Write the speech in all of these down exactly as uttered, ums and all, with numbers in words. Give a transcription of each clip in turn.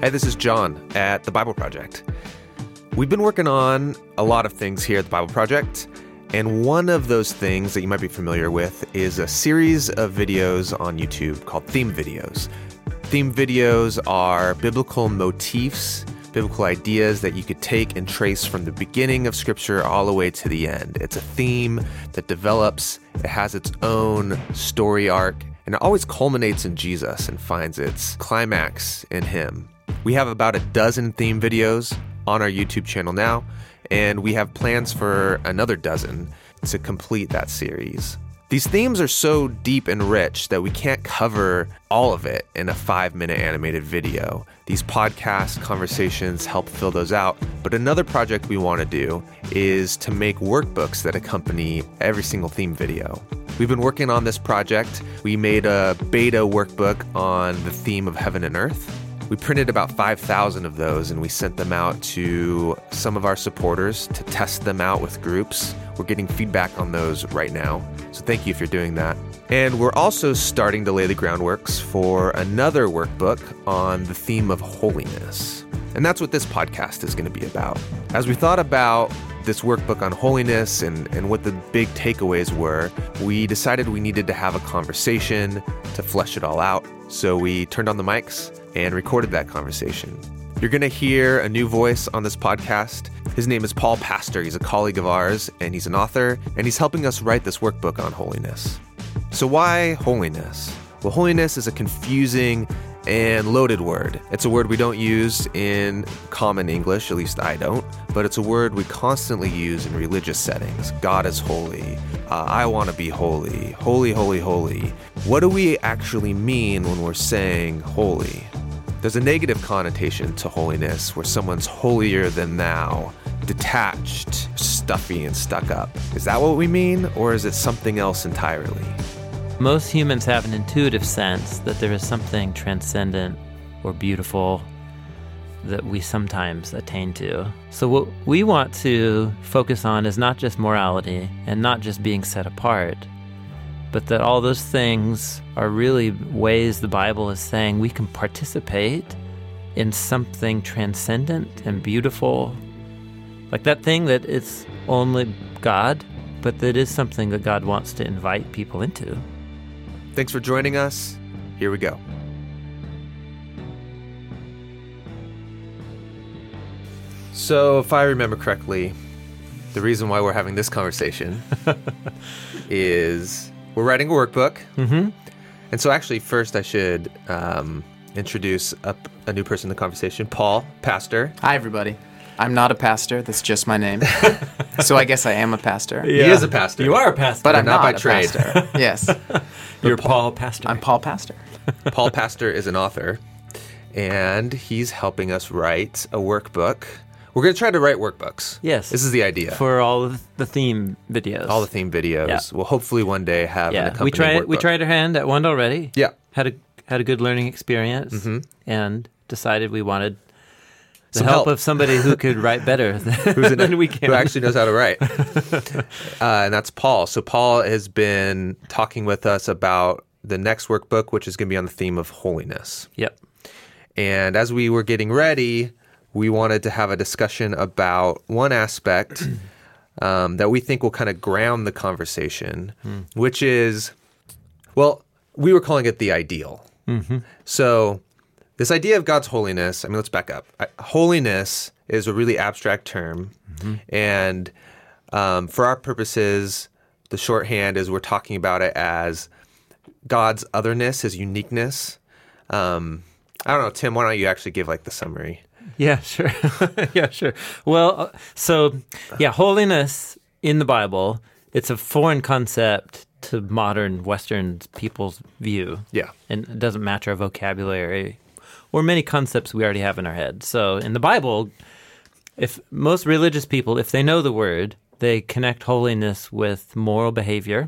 Hey, this is John at The Bible Project. We've been working on a lot of things here at The Bible Project, and one of those things that you might be familiar with is a series of videos on YouTube called theme videos. Theme videos are biblical motifs, biblical ideas that you could take and trace from the beginning of Scripture all the way to the end. It's a theme that develops, it has its own story arc, and it always culminates in Jesus and finds its climax in Him. We have about a dozen theme videos on our YouTube channel now, and we have plans for another dozen to complete that series. These themes are so deep and rich that we can't cover all of it in a five-minute animated video. These podcast conversations help fill those out, but another project we want to do is to make workbooks that accompany every single theme video. We've been working on this project. We made a beta workbook on the theme of heaven and earth. We printed about five thousand of those, and we sent them out to some of our supporters to test them out with groups. We're getting feedback on those right now, so thank you if you're doing that. And we're also starting to lay the groundworks for another workbook on the theme of holiness. And that's what this podcast is going to be about. As we thought about this workbook on holiness and, and what the big takeaways were, we decided we needed to have a conversation to flesh it all out. So we turned on the mics and recorded that conversation. You're going to hear a new voice on this podcast. His name is Paul Pastor. He's a colleague of ours, and he's an author, and he's helping us write this workbook on holiness. So why holiness? Well, holiness is a confusing and loaded word. It's a word we don't use in common English, at least I don't, but it's a word we constantly use in religious settings. God is holy. Uh, I want to be holy. Holy, holy, holy. What do we actually mean when we're saying holy? There's a negative connotation to holiness where someone's holier than thou, detached, stuffy, and stuck up. Is that what we mean, or is it something else entirely? Most humans have an intuitive sense that there is something transcendent or beautiful that we sometimes attain to. So what we want to focus on is not just morality and not just being set apart, but that all those things are really ways the Bible is saying we can participate in something transcendent and beautiful. Like that thing that it's only God, but that is something that God wants to invite people into. Thanks for joining us. Here we go. So, if I remember correctly, the reason why we're having this conversation is we're writing a workbook. Mm-hmm. And so actually, first I should um, introduce a, a new person in the conversation, Paul Pastor. Hi, everybody. I'm not a pastor. That's just my name. So I guess I am a pastor. Yeah. He is a pastor. You are a pastor. But I'm not not, by a trade. pastor. Yes. You're Paul Pastor. I'm Paul Pastor. Paul Pastor is an author, and he's helping us write a workbook. We're going to try to write workbooks. Yes. This is the idea. For all of the theme videos. All the theme videos. Yeah. We'll hopefully one day have an Yeah, accompanying we tried workbook. we tried our hand at one already. Yeah. Had a had a good learning experience, Mm-hmm. and decided we wanted the Some help, help. of somebody who could write better than, Who's an, than we can. who actually knows how to write. uh, and that's Paul. So Paul has been talking with us about the next workbook, which is going to be on the theme of holiness. Yep. And as we were getting ready, we wanted to have a discussion about one aspect um, that we think will kind of ground the conversation, Mm. which is, well, we were calling it the ideal. Mm-hmm. So this idea of God's holiness, I mean, let's back up. I, holiness is a really abstract term. Mm-hmm. And um, for our purposes, the shorthand is we're talking about it as God's otherness, his uniqueness. Um, I don't know, Tim, why don't you actually give like the summary? Yeah, sure. yeah, sure. Well, uh, so yeah, holiness in the Bible, it's a foreign concept to modern Western people's view. Yeah. And it doesn't match our vocabulary or many concepts we already have in our head. So in the Bible, if most religious people, if they know the word, they connect holiness with moral behavior.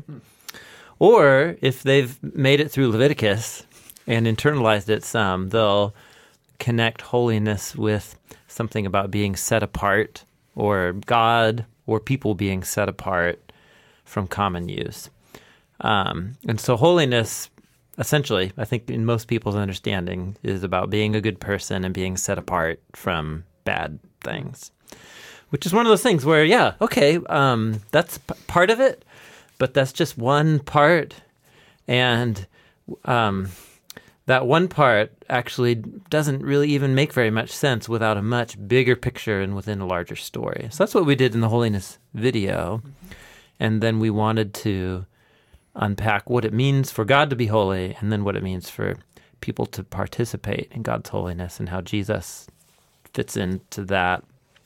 Or if they've made it through Leviticus and internalized it some, they'll connect holiness with something about being set apart, or God or people being set apart from common use. Um, and so holiness essentially, I think in most people's understanding, is about being a good person and being set apart from bad things, which is one of those things where, yeah, okay, um, that's p- part of it, but that's just one part. And um, that one part actually doesn't really even make very much sense without a much bigger picture and within a larger story. So that's what we did in the holiness video. And then we wanted to unpack what it means for God to be holy, and then what it means for people to participate in God's holiness and how Jesus fits into that.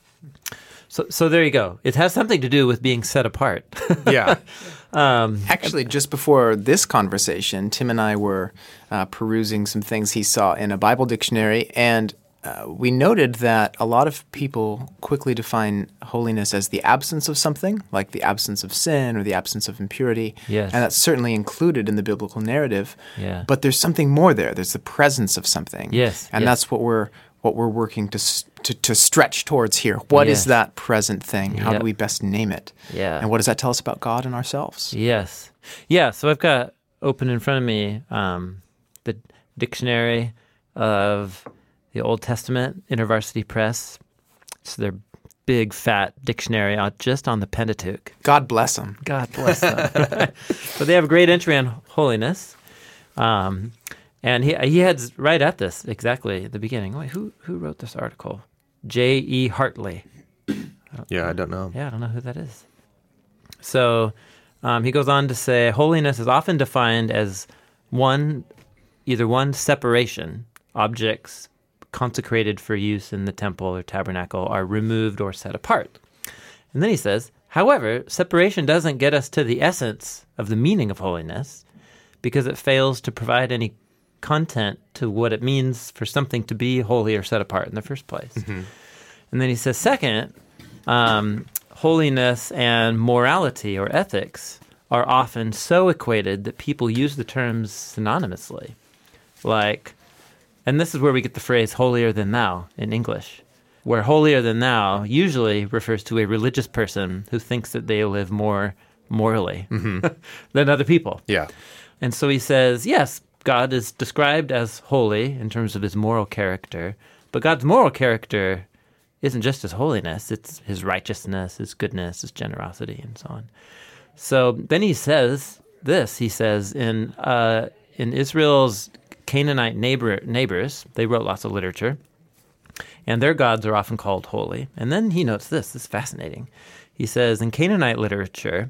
So so there you go. It has something to do with being set apart. Yeah. um, Actually, just before this conversation, Tim and I were uh, perusing some things he saw in a Bible dictionary, and uh, we noted that a lot of people quickly define holiness as the absence of something, like the absence of sin or the absence of impurity. Yes. And that's certainly included in the biblical narrative. Yeah. But there's something more there. There's the presence of something. Yes, And yes. that's what we're what we're working to s- to, to stretch towards here. What Yes. is that present thing? How Yep. do we best name it? Yeah. And what does that tell us about God and ourselves? Yes. Yeah, so I've got open in front of me um, the dictionary of the Old Testament, InterVarsity Press. It's their big, fat dictionary out just on the Pentateuch. God bless them. God bless them. So they have a great entry on holiness. Um, and he he heads right at this exactly at the beginning. Wait, who who wrote this article? J E Hartley. Yeah, I don't know. Yeah, I don't know who that is. So um, he goes on to say, holiness is often defined as one, either one separation, objects consecrated for use in the temple or tabernacle are removed or set apart. And then he says, however, separation doesn't get us to the essence of the meaning of holiness because it fails to provide any content to what it means for something to be holy or set apart in the first place. Mm-hmm. And then he says, second, um, holiness and morality or ethics are often so equated that people use the terms synonymously. Like, and this is where we get the phrase holier than thou in English, where holier than thou usually refers to a religious person who thinks that they live more morally mm-hmm. than other people. Yeah. And so he says, yes, God is described as holy in terms of his moral character, but God's moral character isn't just his holiness, it's his righteousness, his goodness, his generosity, and so on. So then he says this, he says, in uh, in Israel's Canaanite neighbor, neighbors, they wrote lots of literature, and their gods are often called holy. And then he notes this, this is fascinating. He says, in Canaanite literature,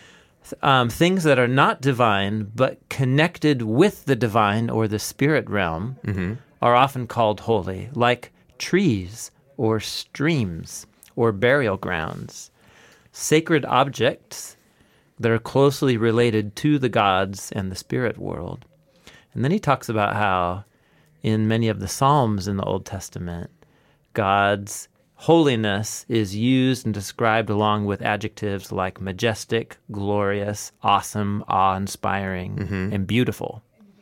um, things that are not divine but connected with the divine or the spirit realm mm-hmm. are often called holy, like trees or streams or burial grounds. Sacred objects that are closely related to the gods and the spirit world. And then he talks about how in many of the Psalms in the Old Testament, God's holiness is used and described along with adjectives like majestic, glorious, awesome, awe-inspiring, mm-hmm. and beautiful.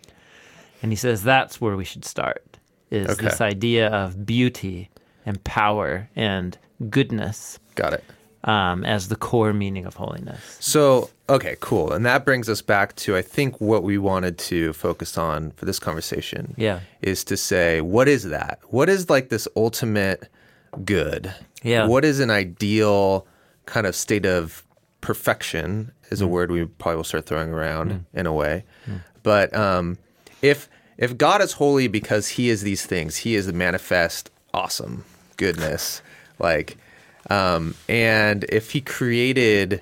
And he says that's where we should start, is okay. this idea of beauty and power and goodness. Got it. Um, as the core meaning of holiness. So, okay, cool. And that brings us back to, I think, what we wanted to focus on for this conversation. Yeah. Is to say, what is that? What is like this ultimate good? Yeah. What is an ideal kind of state of perfection is a mm. word we probably will start throwing around mm. in a way. Mm. But um, if if God is holy because he is these things, he is the manifest awesome goodness, like... Um, and if he created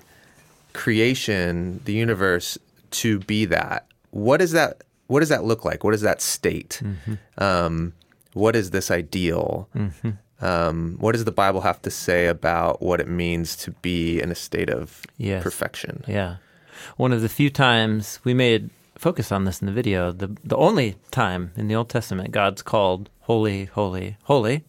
creation, the universe, to be that, what is that? What does that look like? What is that state? Mm-hmm. Um, what is this ideal? Mm-hmm. Um, what does the Bible have to say about what it means to be in a state of yes. perfection? Yeah. One of the few times we made focus on this in the video, the the only time in the Old Testament God's called holy, holy, holy,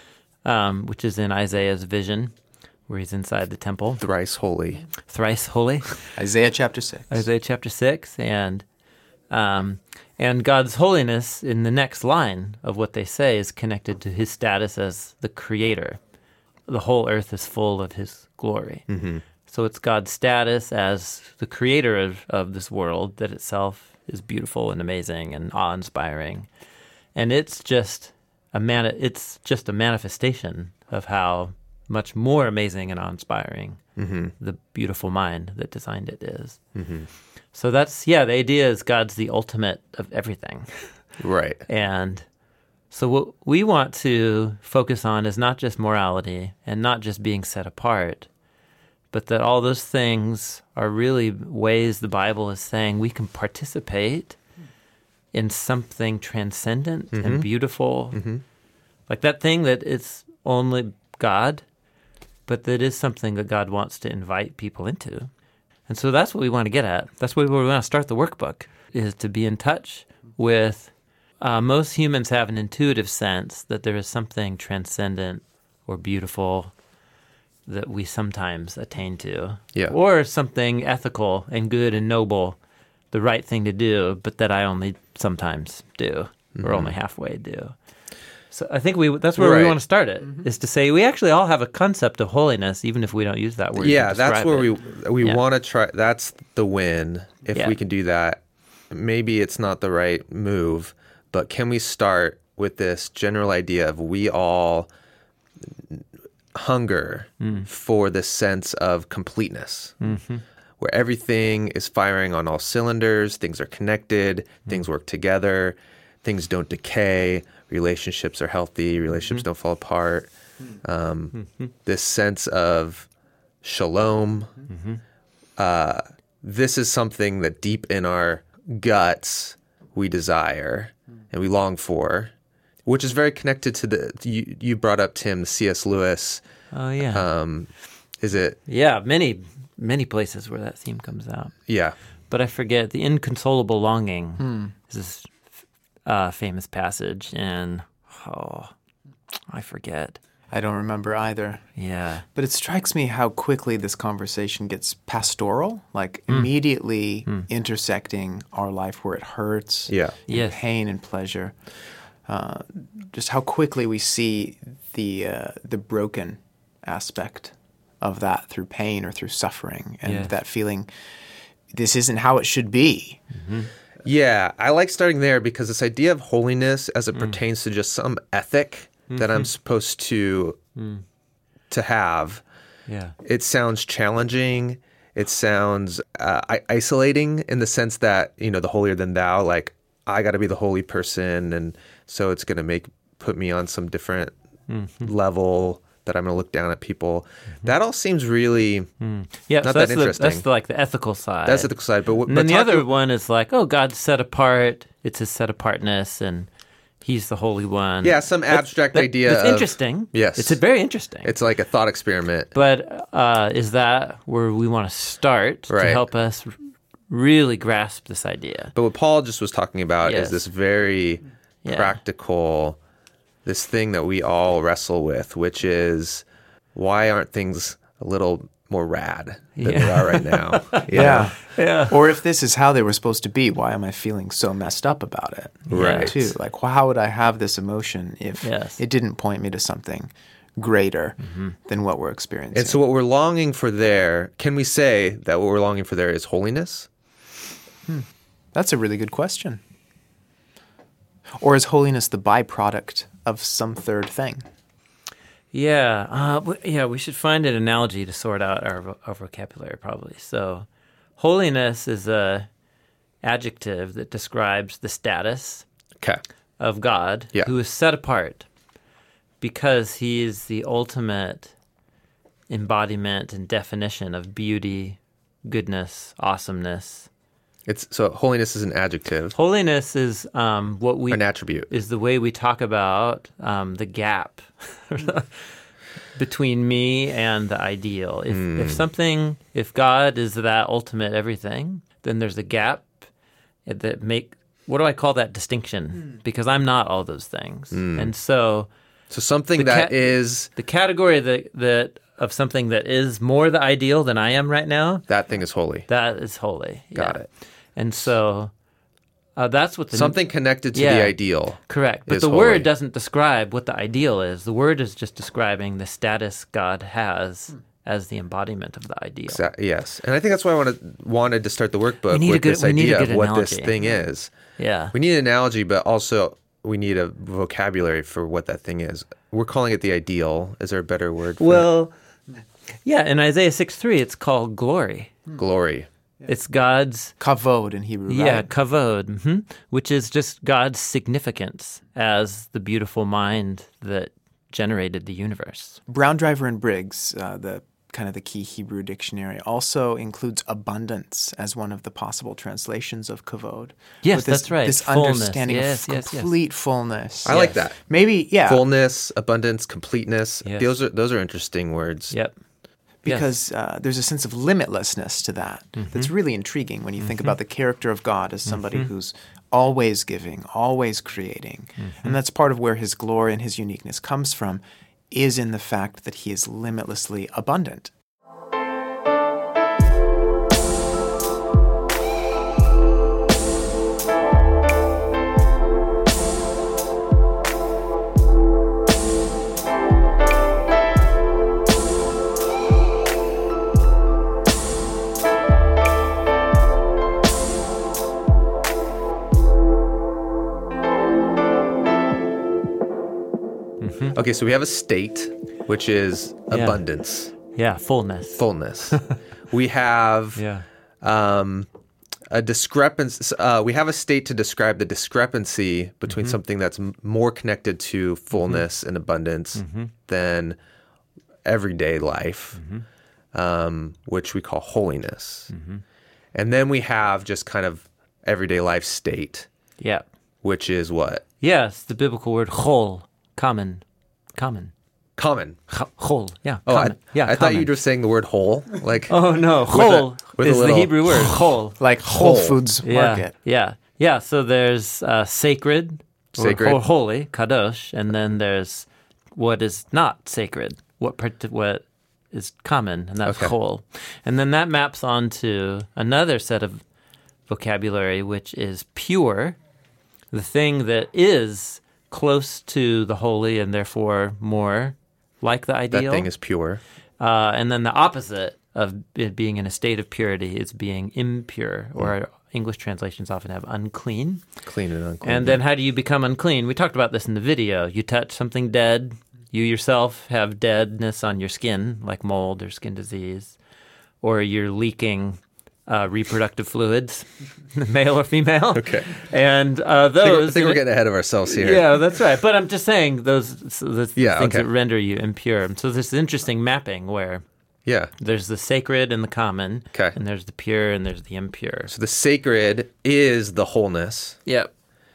Um, which is in Isaiah's vision, where he's inside the temple. Thrice holy. Thrice holy. Isaiah chapter six. Isaiah chapter six. And um, and God's holiness in the next line of what they say is connected to his status as the creator. The whole earth is full of his glory. Mm-hmm. So it's God's status as the creator of, of this world that itself is beautiful and amazing and awe-inspiring. And it's just a man it's just a manifestation of how much more amazing and awe-inspiring mm-hmm. the beautiful mind that designed it is. Mm-hmm. So that's, yeah, the idea is God's the ultimate of everything. Right. And so what we want to focus on is not just morality and not just being set apart, but that all those things are really ways the Bible is saying we can participate in something transcendent mm-hmm. and beautiful. Mm-hmm. Like that thing that it's only God, but that is something that God wants to invite people into. And so that's what we want to get at. That's where we want to start the workbook, is to be in touch with, uh, most humans have an intuitive sense that there is something transcendent or beautiful that we sometimes attain to. Yeah. Or something ethical and good and noble, the right thing to do, but that I only sometimes do, mm-hmm. or only halfway do. So I think we that's where right. we want to start it, mm-hmm. is to say we actually all have a concept of holiness, even if we don't use that word. Yeah, that's where it. we we yeah. want to try. That's the win. If yeah. we can do that, maybe it's not the right move, but can we start with this general idea of we all hunger mm. for the sense of completeness, mm-hmm. where everything is firing on all cylinders, things are connected, mm. things work together, things don't decay, relationships are healthy, relationships mm-hmm. don't fall apart. Um, mm-hmm. This sense of shalom, mm-hmm. uh, this is something that deep in our guts we desire and we long for, which is very connected to the, you, you brought up, Tim, the C S. Lewis. Oh, yeah. Um, is it? Yeah, many, many places where that theme comes out. Yeah. But I forget, the inconsolable longing hmm. is this uh, famous passage, and, oh, I forget. I don't remember either. Yeah. But it strikes me how quickly this conversation gets pastoral, like mm. immediately mm. intersecting our life where it hurts, yeah. yes. pain and pleasure. Uh, just how quickly we see the uh, the broken aspect of that through pain or through suffering, and yes. that feeling this isn't how it should be. Mm-hmm. Yeah, I like starting there because this idea of holiness as it mm. pertains to just some ethic mm-hmm. that I'm supposed to mm. to have, yeah. it sounds challenging. It sounds uh, isolating in the sense that, you know, the holier than thou, like, I got to be the holy person, and so it's going to make put me on some different mm-hmm. level that I'm going to look down at people. Mm-hmm. That all seems really mm. yeah, not so that interesting. The, that's the, like the ethical side. That's the ethical side. But, and but then the talking, other one is like, oh, God's set apart. It's his set apartness, and he's the Holy One. Yeah, some abstract that, idea. It's of, interesting. Yes, it's a very interesting. It's like a thought experiment. But uh, is that where we want to start right. to help us really grasp this idea? But what Paul just was talking about yes. is this very yeah. practical, this thing that we all wrestle with, which is, why aren't things a little more rad than yeah. they are right now? yeah. yeah. Or if this is how they were supposed to be, why am I feeling so messed up about it? Right. Too. Like, well, how would I have this emotion if yes. it didn't point me to something greater mm-hmm. than what we're experiencing? And so what we're longing for there, can we say that what we're longing for there is holiness? Hmm. That's a really good question. Or is holiness the byproduct of some third thing? Yeah, uh, w- yeah. We should find an analogy to sort out our, our vocabulary, probably. So, holiness is a adjective that describes the status okay. of God, yeah. who is set apart because he is the ultimate embodiment and definition of beauty, goodness, awesomeness. It's so holiness is an adjective. Holiness is um, what we an attribute is the way we talk about um, the gap between me and the ideal. If mm. if something, if God is that ultimate everything, then there's a gap that make. What do I call that distinction? Mm. Because I'm not all those things, mm. and so so something that ca- is the category that that. of something that is more the ideal than I am right now. That thing is holy. That is holy. Got yeah. it. And so uh, that's what the... Something connected to yeah, the ideal. Correct. But the holy. word doesn't describe what the ideal is. The word is just describing the status God has as the embodiment of the ideal. Exa- yes. And I think that's why I wanted, wanted to start the workbook We need a with good- this we need a idea of good what this analogy. thing is. Yeah. We need an analogy, but also we need a vocabulary for what that thing is. We're calling it the ideal. Is there a better word for Well, yeah, in Isaiah six three, it's called glory. it? Glory. It's God's, Kavod in Hebrew, yeah, right? kavod, hmm which is just God's significance as the beautiful mind that generated the universe. Brown Driver and Briggs, uh, the kind of the key Hebrew dictionary, also includes abundance as one of the possible translations of kavod. Yes, With this, that's right. This Fullness. understanding Yes, of yes, yes. complete fullness. I like that. Maybe, yeah, Fullness, abundance, completeness. Yes. Those are those are interesting words. Yep. because uh, there's a sense of limitlessness to that that's really intriguing when you think about the character of God as somebody who's always giving, always creating. And that's part of where his glory and his uniqueness comes from, is in the fact that he is limitlessly abundant. Okay, so we have a state, which is Yeah. abundance, Yeah, fullness. fullness. We have Yeah. um, a discrepancy. Uh, we have a state to describe the discrepancy between Mm-hmm. something that's m- more connected to fullness and abundance Mm-hmm. than everyday life, Mm-hmm. um, which we call holiness. And then we have just kind of everyday life state, Yeah. which is what? Yes, the biblical word chol, common. Common. Common. Ch- Chol. Yeah. Oh, I, common. yeah. I thought you common. were saying the word whole. Like, Oh no, a- chol with a is the little- Hebrew word. Chol. Like Whole Whole. Foods Yeah, Market. yeah, yeah. So there's uh, sacred, or Sacred. ho- holy, kadosh, and then there's what is not sacred, what part- what is common, and that's Okay. chol. And then that maps onto another set of vocabulary, which is pure, the thing that is close to the holy and therefore more like the that ideal. thing is pure. Uh, and then the opposite of it being in a state of purity is being impure, or English translations often have unclean. Clean and unclean. And then how do you become unclean? We talked about this in the video. You touch something dead. You yourself have deadness on your skin, like mold or skin disease, or you're leaking uh, reproductive fluids, male or female. Okay. And uh, I think, we're, I those... think we're getting ahead of ourselves here. Yeah, that's right. But I'm just saying those so the Yeah, things okay. that render you impure. So there's this interesting mapping where Yeah. there's the sacred and the common, Okay. and there's the pure and there's the impure. So the sacred is the wholeness. Yep.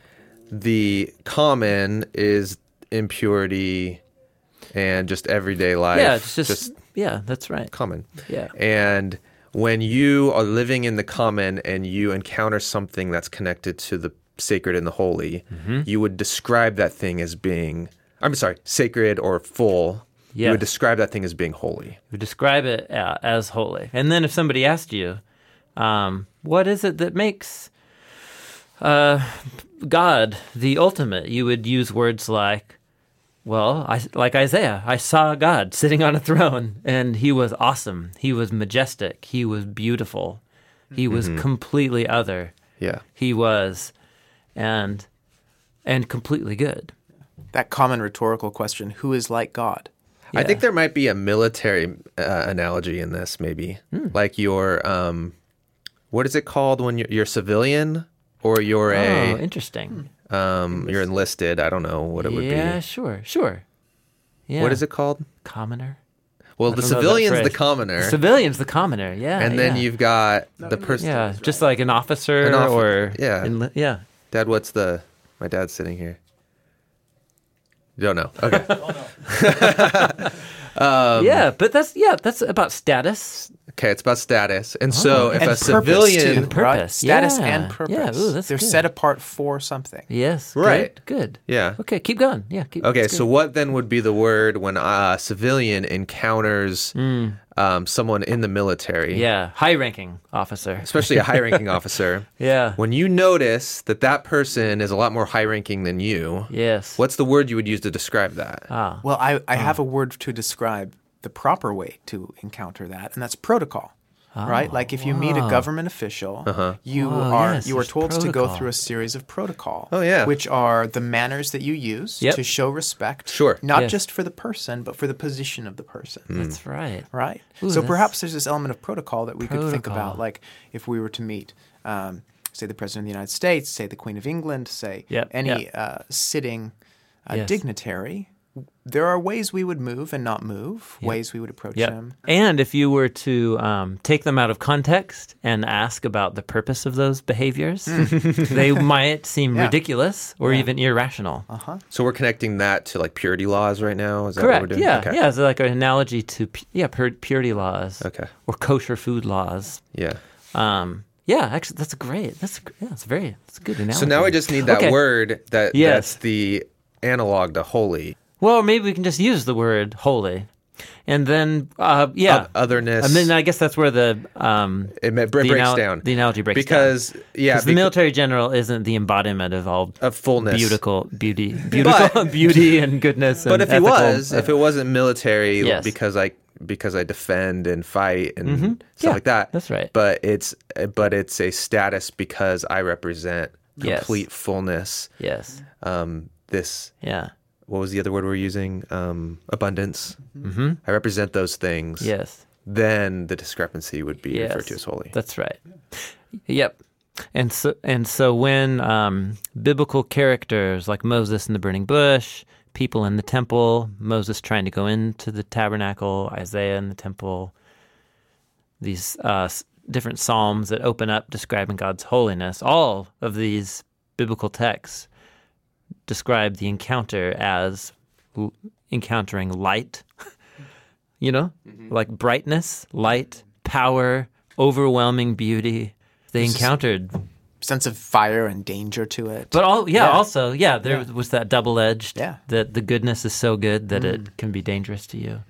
The common is impurity and just everyday life. Yeah, it's just, yeah, that's right. common. Yeah. And when you are living in the common and you encounter something that's connected to the sacred and the holy, Mm-hmm. you would describe that thing as being, I'm sorry, sacred or full. You Yes. would describe that thing as being holy. You describe it uh, as holy. And then if somebody asked you, um, what is it that makes uh, God the ultimate? You would use words like, well, I, like Isaiah, I saw God sitting on a throne, and he was awesome. He was majestic. He was beautiful. He was completely other. Yeah. He was, and and completely good. That common rhetorical question, who is like God? I Yeah. think there might be a military uh, analogy in this, maybe. Hmm. Like your, um, what is it called when you're, you're civilian or you're Oh, a, interesting. um, you're enlisted? I don't know what it would Yeah, be. sure, sure. Yeah. What is it called? Commoner. Well, I the don't know that civilian's the phrase. commoner, Civilian's the commoner. Yeah. and then yeah. you've got the person. Yeah, just like an officer An offi- or yeah. enli- yeah. Dad, what's the? My dad's sitting here. You don't know. Okay. Um, yeah, but that's yeah, that's about status. Okay, it's about status, and so if and a purpose, civilian, too, Purpose, right? Status yeah. and purpose. Yeah, ooh, that's They're good. set apart for something. Yes. Right. Good. good. yeah. Okay, keep going. Yeah. Keep, Okay, that's so good. what then would be the word when a civilian encounters um, someone in the military, yeah, high-ranking officer. especially a high-ranking officer? Yeah. When you notice that that person is a lot more high-ranking than you, Yes. what's the word you would use to describe that? Ah. Well, I, I have a word to describe the proper way to encounter that, and that's protocol. Oh, right? Like if you wow. meet a government official, uh-huh. you oh, are yes, you are told protocol. to go through a series of protocol. Oh, yeah. Which are the manners that you use yep. to show respect. Sure. Not yes. just for the person, but for the position of the person. Mm. That's right. Right? Ooh, so that's... perhaps there's this element of protocol that we protocol. could think about, like if we were to meet, um, say, the President of the United States, say the Queen of England, say yep. any yep. uh, sitting uh, yes. dignitary. There are ways we would move and not move, yep. ways we would approach yep. them. And if you were to um, take them out of context and ask about the purpose of those behaviors, they might seem yeah. ridiculous or yeah. even irrational. Uh-huh. So we're connecting that to like purity laws right now? Is that Correct. what we're doing? Yeah, okay. yeah. It's like an analogy to yeah pur- purity laws okay. or kosher food laws. Yeah. Um, yeah, actually, that's great. That's yeah, it's very it's a good analogy. So now we just need that okay. word that yes. that's the analog to holy. Well, maybe we can just use the word holy. And then, uh, yeah. O- otherness. And then I guess that's where the... Um, it may, breaks anal- down. The analogy breaks because, down. Yeah, because the military general isn't the embodiment of all... Of fullness. Beautiful, beauty, beautiful, beauty and goodness and But if he ethical, was, uh, if it wasn't military yes. because I because I defend and fight and mm-hmm. stuff yeah, like that. That's right. But it's but it's a status because I represent complete yes. fullness. Yes. Um, this... Yeah. What was the other word we were using? Um, abundance. Mm-hmm. I represent those things. Yes. Then the discrepancy would be yes. referred to as holy. That's right. Yep. And so, and so when um, biblical characters like Moses in the burning bush, people in the temple, Moses trying to go into the tabernacle, Isaiah in the temple, these uh, different psalms that open up describing God's holiness, all of these biblical texts describe the encounter as l- encountering light, you know, mm-hmm. like brightness, light, power, overwhelming beauty. They There's encountered sense of fire and danger to it. But all, yeah, yeah. also, yeah, there yeah. was that double-edged, yeah. that the goodness is so good that mm. it can be dangerous to you.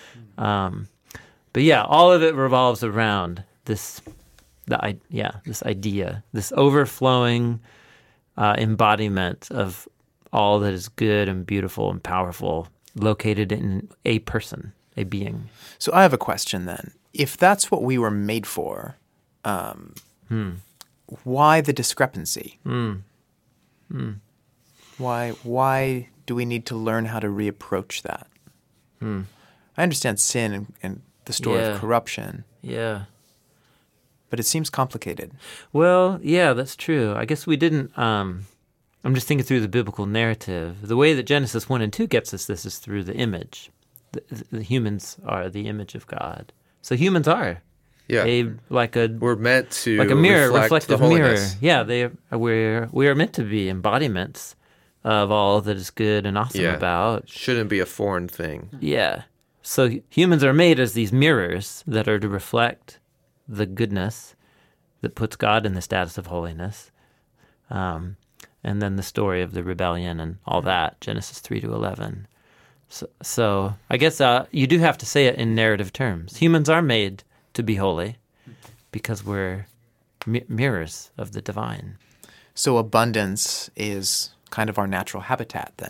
Um, but yeah, all of it revolves around this, the yeah, this idea, this overflowing uh, embodiment of all that is good and beautiful and powerful, located in a person, a being. So I have a question then. If that's what we were made for, um, hmm. why the discrepancy? Hmm. Hmm. Why why do we need to learn how to reapproach that? Hmm. I understand sin and, and the story yeah. of corruption. Yeah. But it seems complicated. Well, yeah, that's true. I guess we didn't... Um, I'm just thinking through the biblical narrative. The way that Genesis one and two gets us this is through the image. The, the humans are the image of God. So humans are yeah. a like a we're meant to like a mirror, reflect reflective the mirror. holiness. Yeah, they we're we are meant to be embodiments of all that is good and awesome yeah. about. Shouldn't be a foreign thing. Yeah. So humans are made as these mirrors that are to reflect the goodness that puts God in the status of holiness. Um, and then the story of the rebellion and all that, Genesis three to eleven. So, so I guess uh, you do have to say it in narrative terms. Humans are made to be holy because we're mi- mirrors of the divine. So abundance is kind of our natural habitat then.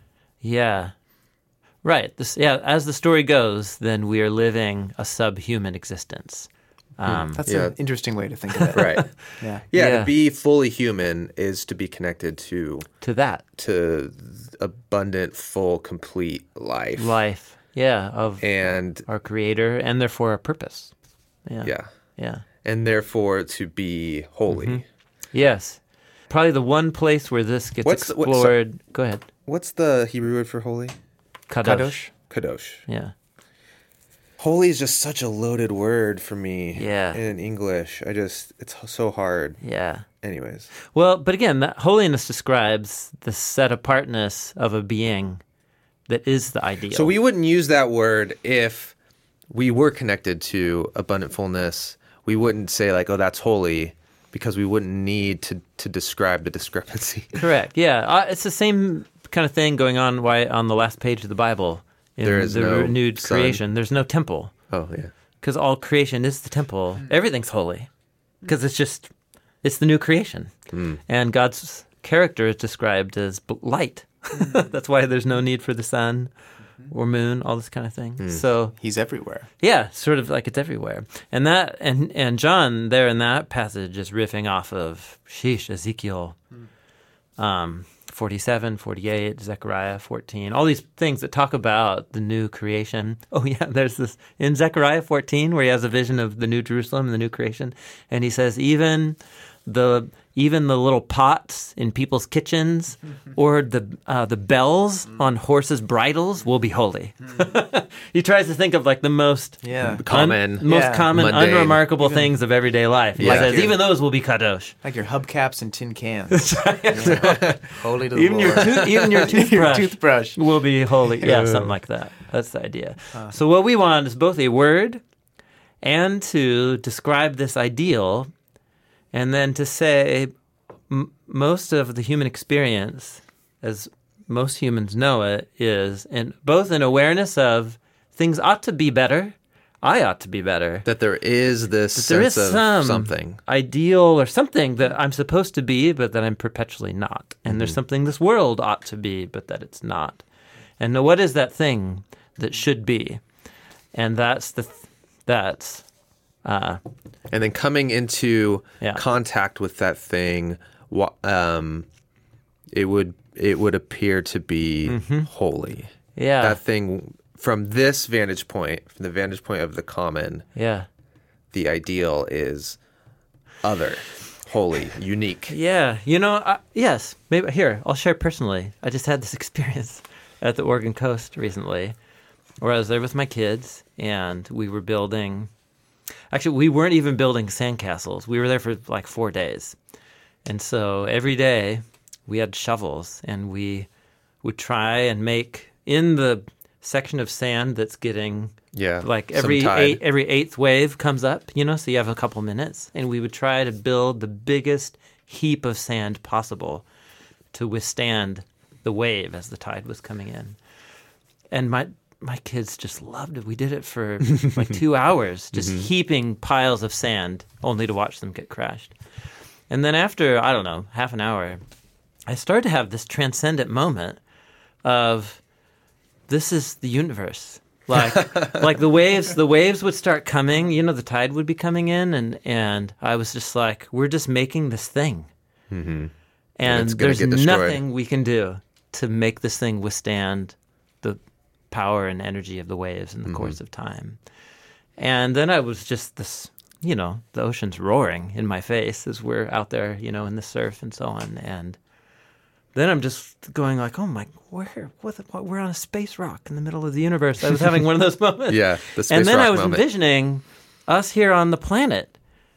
Yeah. Right. This, yeah. As the story goes, then we are living a subhuman existence. Um, That's yeah. an interesting way to think of it. Right. yeah. yeah. Yeah. To be fully human is to be connected to to that. to abundant, full, complete life. Life. Yeah. Of And our Creator and therefore our purpose. Yeah. yeah. Yeah. And therefore to be holy. Mm-hmm. Yes. Probably the one place where this gets What's the- what- so- explored. Go ahead. What's the Hebrew word for holy? Kadosh. Kadosh. Yeah. Holy is just such a loaded word for me. Yeah. In English. I just, it's so hard. Yeah. Anyways. Well, but again, that holiness describes the set apartness of a being that is the ideal. So we wouldn't use that word if we were connected to abundant fullness. We wouldn't say like, oh, that's holy, because we wouldn't need to, to describe the discrepancy. Correct. Yeah. Uh, it's the same kind of thing going on why on the last page of the Bible. In There is the no renewed sun. creation. There's no temple. Oh, yeah. Because all creation is the temple. Everything's holy. Because it's just, it's the new creation. Mm. And God's character is described as b- light. That's why there's no need for the sun or moon, all this kind of thing. Mm. So he's everywhere. Yeah, sort of like it's everywhere. And that and and John there in that passage is riffing off of sheesh, Ezekiel mm. um, forty-seven, forty-eight, Zechariah fourteen, all these things that talk about the new creation. Oh yeah, there's this in Zechariah fourteen where he has a vision of the new Jerusalem and the new creation, and he says even the even the little pots in people's kitchens or the uh, the bells on horses' bridles will be holy. He tries to think of like the most yeah. common, un, most yeah. common, mundane. unremarkable Even, things of everyday life. He yeah. says Like even those will be kadosh. Like your hubcaps and tin cans. Yeah. Holy to the Even Lord. your tooth, even your toothbrush, your toothbrush will be holy. Yeah, something like that. That's the idea. Uh, so what we want is both a word and to describe this ideal, and then to say m- most of the human experience, as most humans know it, is in both an awareness of things ought to be better, I ought to be better. That there is this that sense there is of some something. ideal or something that I'm supposed to be, but that I'm perpetually not. And mm-hmm. there's something this world ought to be, but that it's not. And now what is that thing that should be? And that's the th- that's uh, and then coming into yeah. contact with that thing, um, it would it would appear to be mm-hmm. holy. Yeah, that thing from this vantage point, from the vantage point of the common. Yeah, the ideal is other, holy, unique. Yeah, you know, uh, yes. Maybe here I'll share personally. I just had this experience at the Oregon coast recently, where I was there with my kids, and we were building. Actually, we weren't even building sandcastles. We were there for like four days. And so every day we had shovels, and we would try and make in the section of sand that's getting yeah, like every eight, every eighth wave comes up, you know, so you have a couple minutes, and we would try to build the biggest heap of sand possible to withstand the wave as the tide was coming in. And my my kids just loved it. We did it for like two hours, just mm-hmm. heaping piles of sand, only to watch them get crashed. And then after, I don't know, half an hour, I started to have this transcendent moment of, this is the universe. Like, like the waves, the waves would start coming. You know, the tide would be coming in, and and I was just like, we're just making this thing, mm-hmm. and, and there's nothing we can do to make this thing withstand the power and energy of the waves in the mm-hmm. course of time. And then I was just this, you know, the ocean's roaring in my face as we're out there, you know, in the surf and so on. And then I'm just going like, oh my, where, what, what, we're on a space rock in the middle of the universe. I was having one of those moments. Yeah, the space And then rock I was moment. envisioning us here on the planet.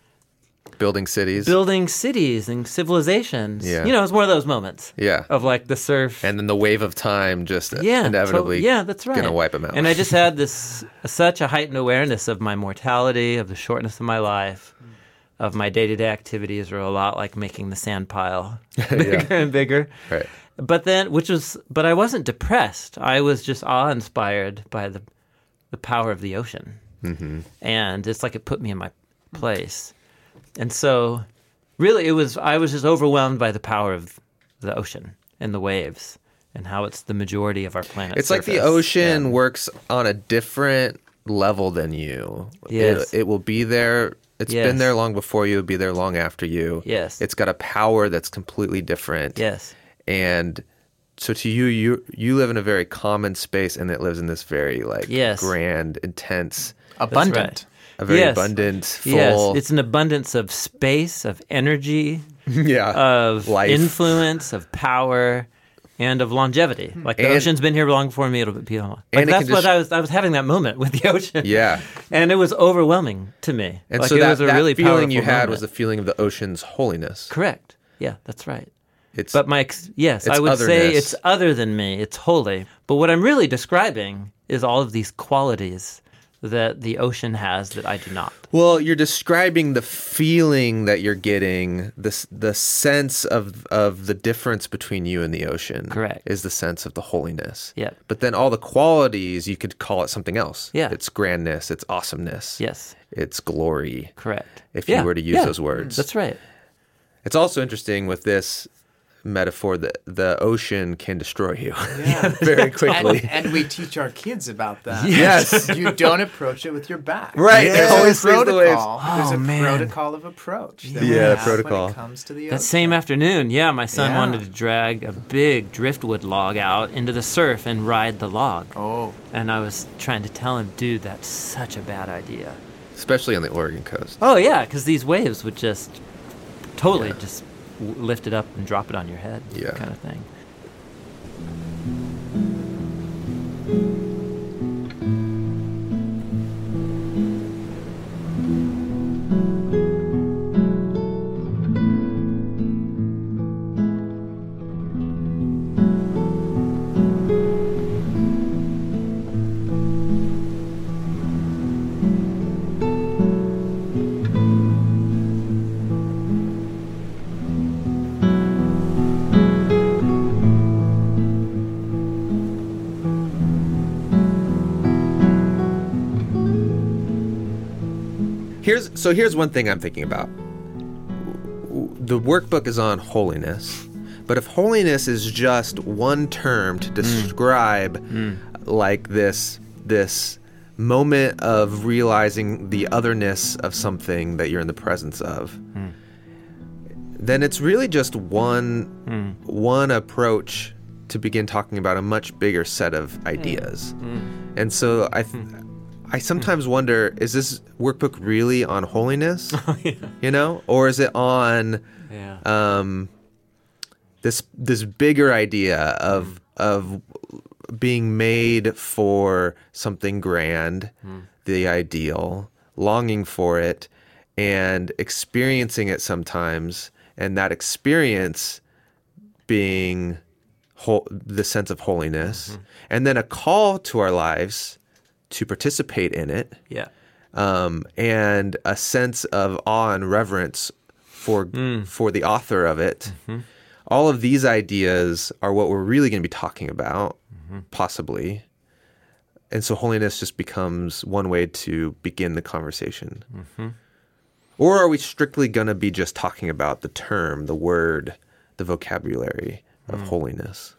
Building cities. Building cities and civilizations. Yeah. You know, it's one of those moments. Yeah. Of like the surf. And then the wave of time just yeah, inevitably to- yeah, that's right. going to wipe them out. And I just had this, such a heightened awareness of my mortality, of the shortness of my life, of my day-to-day activities are a lot like making the sand pile bigger yeah. and bigger. Right. But then, which was, but I wasn't depressed. I was just awe-inspired by the, the power of the ocean. Mm-hmm. And it's like it put me in my place. And so, really, it was, I was just overwhelmed by the power of the ocean and the waves and how it's the majority of our planet's It's surface. like the ocean yeah. works on a different level than you. Yes. It, it will be there. It's yes. been there long before you. It'll be there long after you. Yes. It's got a power that's completely different. Yes. And so to you, you you live in a very common space, and it lives in this very like yes. grand, intense, abundant. Right. A very yes. abundant, full. Yes, it's an abundance of space, of energy, yeah, of life. influence, of power, and of longevity. Like the and, ocean's been here long before me; it'll be long. Like and that's what just, I was. I was having that moment with the ocean. Yeah, and it was overwhelming to me. And like so it that, was a that really feeling you had moment. was the feeling of the ocean's holiness. Correct. Yeah, that's right. It's, but my ex- yes, it's I would otherness. say it's other than me. It's holy. But what I'm really describing is all of these qualities that the ocean has that I do not. Well, you're describing the feeling that you're getting, this the sense of of the difference between you and the ocean. Correct. Is the sense of the holiness. Yeah. But then all the qualities, you could call it something else. Yeah. It's grandness, it's awesomeness. Yes. It's glory. Correct. If yeah. you were to use yeah. those words. That's right. It's also interesting with this metaphor, the, the ocean can destroy you Yeah. very quickly. And, and we teach our kids about that. Yes. You don't approach it with your back. Right. There's It a always leaves the waves. protocol. There's Oh, a man. protocol of approach. That we Yeah, have protocol. When it comes to the That ocean. same afternoon, yeah, my son Yeah. wanted to drag a big driftwood log out into the surf and ride the log. Oh. And I was trying to tell him, dude, that's such a bad idea. Especially on the Oregon coast. Oh, yeah, because these waves would just totally Yeah. just w- lift it up and drop it on your head, Yeah. kind of thing. Here's so here's one thing I'm thinking about. The workbook is on holiness, but if holiness is just one term to describe like this this moment of realizing the otherness of something that you're in the presence of, then it's really just one one approach to begin talking about a much bigger set of ideas. And so I th- I sometimes wonder, is this workbook really on holiness? yeah. You know, or is it on Yeah. um, this this bigger idea of of being made for something grand, the ideal, longing for it, and experiencing it sometimes, and that experience being whole, the sense of holiness, and then a call to our lives to participate in it, yeah. um, and a sense of awe and reverence for for the author of it. All of these ideas are what we're really going to be talking about, possibly. And so holiness just becomes one way to begin the conversation. Or are we strictly going to be just talking about the term, the word, the vocabulary of holiness?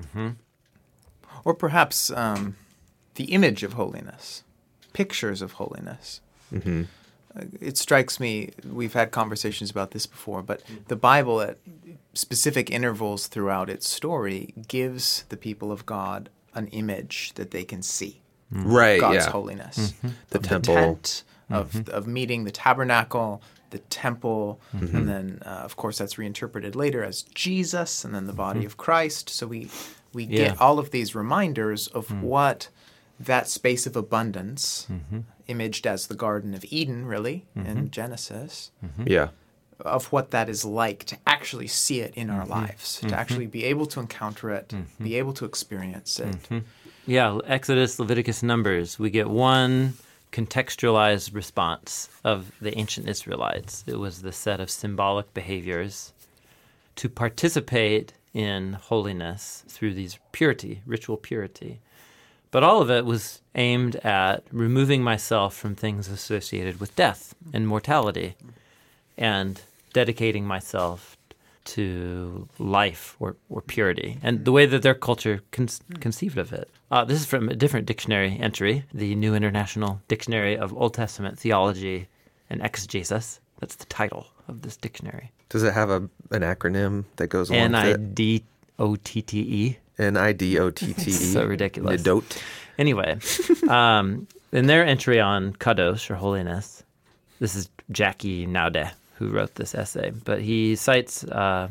Or perhaps um, the image of holiness, pictures of holiness. Mm-hmm. Uh, It strikes me, we've had conversations about this before, but the Bible at specific intervals throughout its story gives the people of God an image that they can see. Right, God's yeah. holiness. The Of temple. The tent, of, of meeting the tabernacle, the temple, and then, uh, of course, that's reinterpreted later as Jesus, and then the body of Christ. So we, we Yeah. get all of these reminders of what that space of abundance, imaged as the Garden of Eden, really, in Genesis, Yeah. of what that is like to actually see it in our lives, to actually be able to encounter it, be able to experience it. Yeah, Exodus, Leviticus, Numbers, we get one contextualized response of the ancient Israelites. It was the set of symbolic behaviors to participate in holiness through these purity, ritual purity. But all of it was aimed at removing myself from things associated with death and mortality and dedicating myself to life or, or purity, and the way that their culture con- conceived of it. Uh, this is from a different dictionary entry, the New International Dictionary of Old Testament Theology and Exegesis. That's the title of this dictionary. Does it have a an acronym that goes along N I with it? D O T T E. N I D O T T E. So ridiculous. Nidot. Anyway, um, in their entry on Kadosh, or holiness, this is Jackie Naude who wrote this essay, but he cites uh,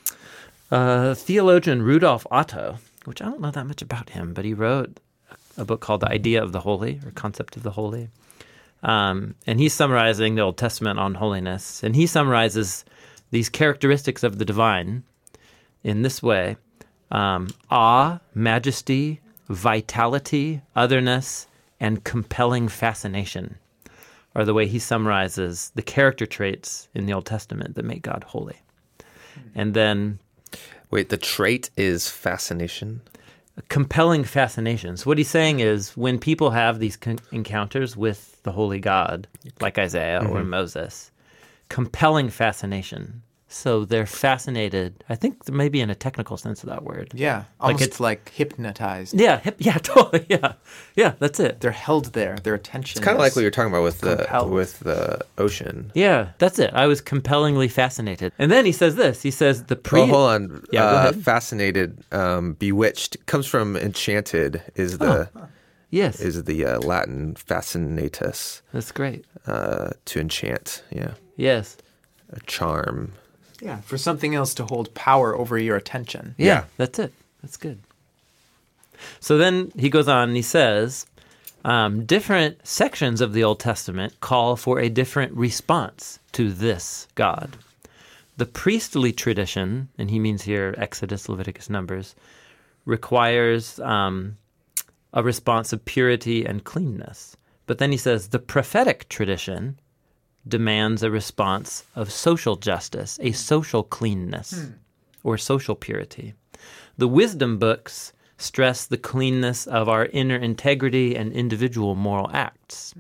uh, theologian Rudolf Otto, which I don't know that much about him, but he wrote a book called The Idea of the Holy, or Concept of the Holy. Um, and he's summarizing the Old Testament on holiness, and he summarizes these characteristics of the divine in this way: um, awe, majesty, vitality, otherness, and compelling fascination are the way he summarizes the character traits in the Old Testament that make God holy. And then Wait, the trait is fascination? compelling fascination. So what he's saying is when people have these con- encounters with the holy God, like Isaiah or Moses, compelling fascination So they're fascinated. I think maybe in a technical sense of that word. Yeah, Like almost it's- like hypnotized. Yeah, hip, yeah, totally. Yeah, yeah, that's it. They're held there. Their attention. It's kind of is like what you're talking about with the compelled. with the ocean. Yeah, that's it. I was compellingly fascinated. And then he says this. He says the pre. Oh, hold on. Yeah, go uh, ahead. Fascinated, um, bewitched comes from enchanted. Is the Yes, is the uh, Latin fascinatus, that's great. uh, to enchant? Yeah, Yes. a charm. Yeah, for something else to hold power over your attention. Yeah, Yeah. that's it. That's good. So then he goes on and he says, um, different sections of the Old Testament call for a different response to this God. The priestly tradition, and he means here Exodus, Leviticus, Numbers, requires um, a response of purity and cleanness. But then he says the prophetic tradition demands a response of social justice, a social cleanness, or social purity. The wisdom books stress the cleanness of our inner integrity and individual moral acts.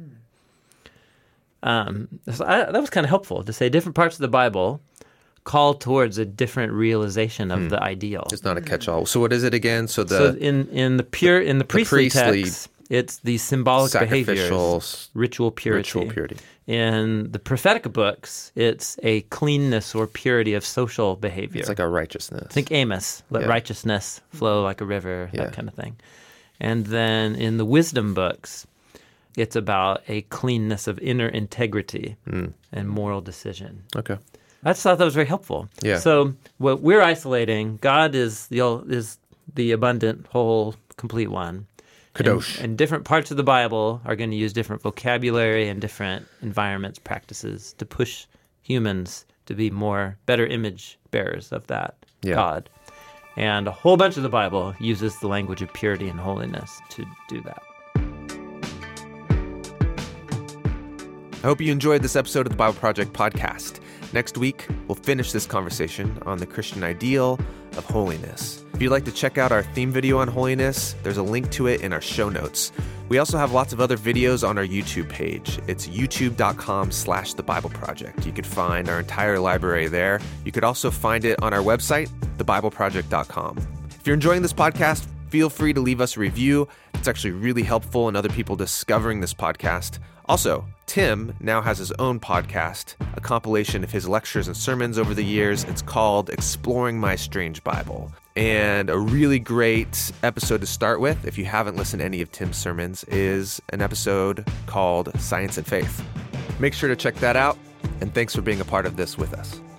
Um, so I, that was kind of helpful to say different parts of the Bible call towards a different realization of the ideal. It's not a catch-all. So what is it again? So the So in, in the pure in the priestly, priestly text, it's the symbolic sacrificial behaviors, ritual purity. ritual purity. In the prophetic books, it's a cleanness or purity of social behavior. It's like our righteousness. Think Amos, let Yeah. righteousness flow like a river, Yeah. that kind of thing. And then in the wisdom books, it's about a cleanness of inner integrity Mm. and moral decision. Okay. I just thought that was very helpful. Yeah. So what we're isolating, God is the all- is the abundant, whole, complete one. Kadosh. And, and different parts of the Bible are going to use different vocabulary and different environments, practices to push humans to be more, better image bearers of that Yeah. God. And a whole bunch of the Bible uses the language of purity and holiness to do that. I hope you enjoyed this episode of the Bible Project podcast. Next week, we'll finish this conversation on the Christian ideal of holiness. If you'd like to check out our theme video on holiness, there's a link to it in our show notes. We also have lots of other videos on our YouTube page. It's youtube.com slash the Bible Project. You could find our entire library there. You could also find it on our website, the bible project dot com. If you're enjoying this podcast, feel free to leave us a review. It's actually really helpful in other people discovering this podcast. Also, Tim now has his own podcast, a compilation of his lectures and sermons over the years. It's called Exploring My Strange Bible. And a really great episode to start with, if you haven't listened to any of Tim's sermons, is an episode called Science and Faith. Make sure to check that out, and thanks for being a part of this with us.